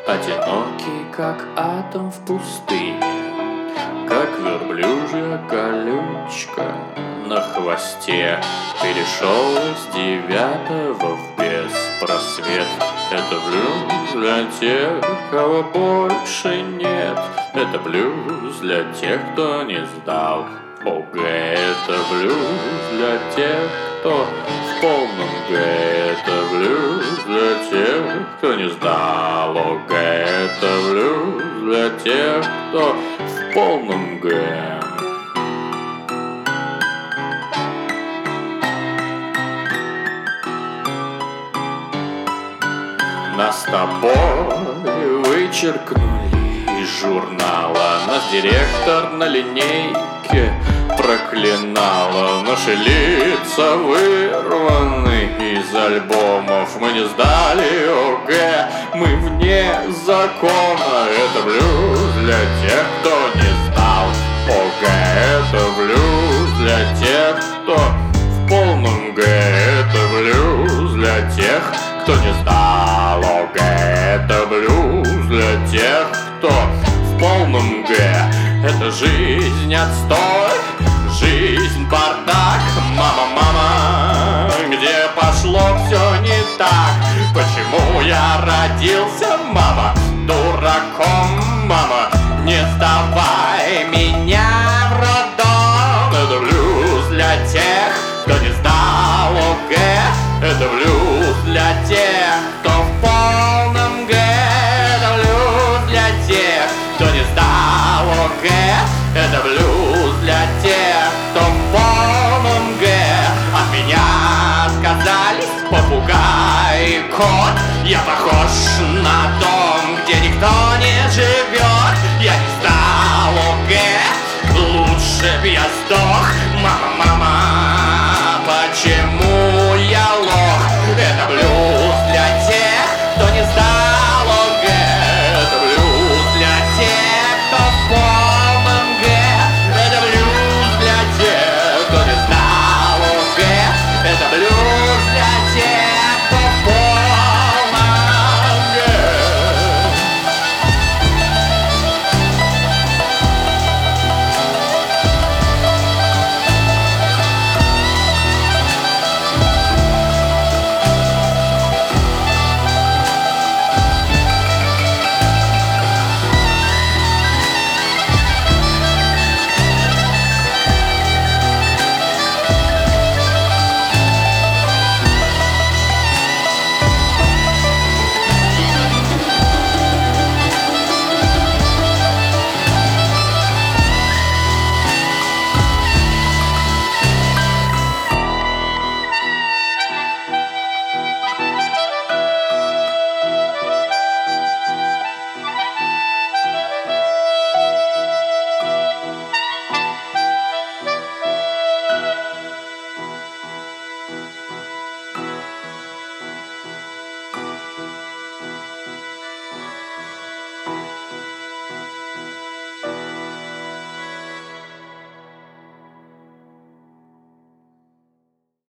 Одинокий, как атом в пустыне, как верблюжья колючка на хвосте. Перешел из 9 в беспросвет. Это блюз для тех, кого больше нет. Это блюз для тех, кто не сдал ОГЭ. Это блюз для тех, кто в полном Г. Это блюз для тех, кто не сдал ОГЭ. Это блюз для тех, кто в полном Г. Нас с тобой вычеркнули из журнала. Нас директор на линейке проклинала. Наши лица вырваны из альбомов. Мы не сдали ОГЭ, мы вне закона. Это блюз для тех, кто не сдал ОГЭ. Это блюз для тех, кто в полном Г. Это блюз для тех, кто не сдал ОГЭ. Это блюз для тех, кто в полном Г. Это жизнь отстой, жизнь бардак. Мама, мама, где пошло все не так? Почему я родился, мама, дураком? Мама, не сдавай меня в роддом. Это блюз для тех, кто не сдал ОГЭ. Это блюз для тех, кто в полном Г. Это блюз для тех, кто не сдал ОГЭ. Это блюз для тех, кто в полном Г. От меня отказались попугай и кот. Я похож на дом, где никто не живет. Я не сдал ОГЭ, лучше б я сдох. Мама, мама,